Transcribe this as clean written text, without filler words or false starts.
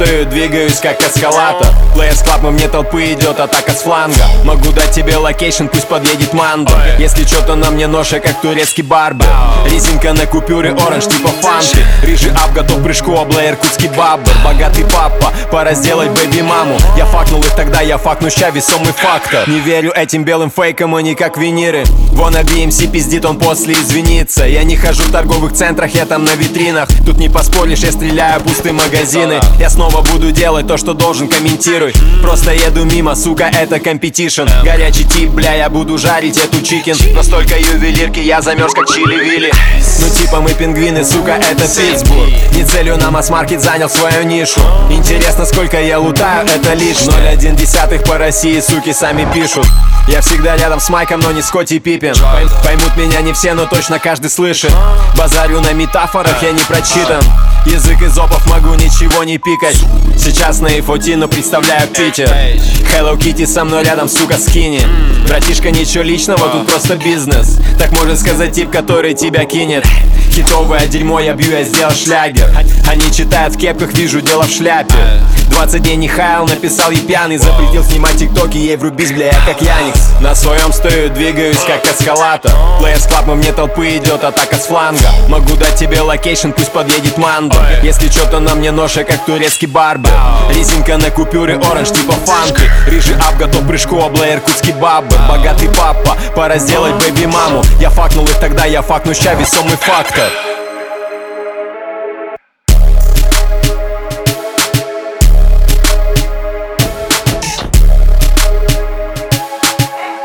стою, двигаюсь как эскалатор. Players Club, вне толпы идет атака с фланга. Могу дать тебе локейшн, пусть подъедет манда. Если что-то на мне ноша, как турецкий барбер. Резинка на купюре оранж, типа фанты. Рыжий ап, готов к прыжку, обла иркутский баббер. Богатый папа, пора сделать бэби-маму. Я факнул их тогда, я факну ща, весомый фактор. Не верю этим белым фейкам, они как виниры. Вон BMC пиздит, он после извинится. Я не хожу в торговых центрах, я там на витринах. Тут не поспоришь, я стреляю пустые магазины. Я снова буду делать то, что должен, комментируй. Просто еду мимо, сука, это компетишн. Горячий тип, бля, я буду жарить эту чикен. Настолько ювелирки, я замерз как чили-вилли. Ну типа мы пингвины, сука, это Питтсбург. Не целью на масс-маркет, занял свою нишу. Интересно, сколько я лутаю, это лишь 0,1 по России, суки сами пишут. Я всегда рядом с Майком, но не Скотти Пиппин. Поймут меня не все, но точно каждый слышит. Базарю на метафорах, я не прочитан. Язык из опов, могу ничего не пикать. Сейчас на A14, но представляю Питер. Hello Kitty со мной рядом, сука, скини. Братишка, ничего личного, тут просто бизнес. Так может сказать тип, который тебя кинет. Хитовое дерьмо я бью, я сделал шлягер. Они читают в кепках, вижу дело в шляпе. 20 дней не хаял, написал ей пьяный. Запретил снимать тиктоки, ей врубись, бля, я как Яникс. На своем стою, двигаюсь как эскалатор. Players Club, вне толпы идет атака с фланга. Могу дать тебе локейшн, пусть подъедет манда. Если что-то на мне ноша, как турецкий барбер. Резинка на купюре оранж, типа фанты. Рыжий ап, готов к прыжку, обла иркутский баббер. Богатый папа, пора сделать бэби-маму. Я факнул их тогда, я факну ща, весомый фактор.